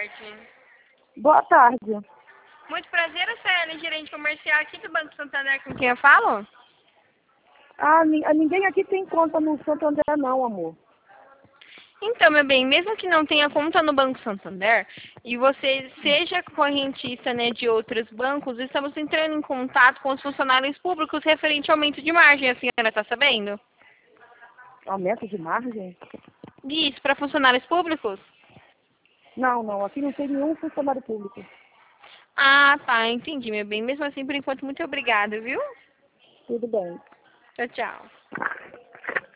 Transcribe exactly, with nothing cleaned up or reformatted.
tarde. Boa tarde. Muito prazer, eu sou a Ellen, gerente comercial aqui do Banco Santander, com quem eu falo? Ah, ni- ninguém aqui tem conta no Santander não, amor. Então, meu bem, mesmo que não tenha conta no Banco Santander e você seja correntista, né, de outros bancos, estamos entrando em contato com os funcionários públicos referente ao aumento de margem. A senhora está sabendo? Aumento de margem? Isso, para funcionários públicos? Não, não, aqui não tem nenhum funcionário público. Ah, tá, entendi, meu bem. Mesmo assim, por enquanto, muito obrigada, viu? Tudo bem. Tchau, tchau.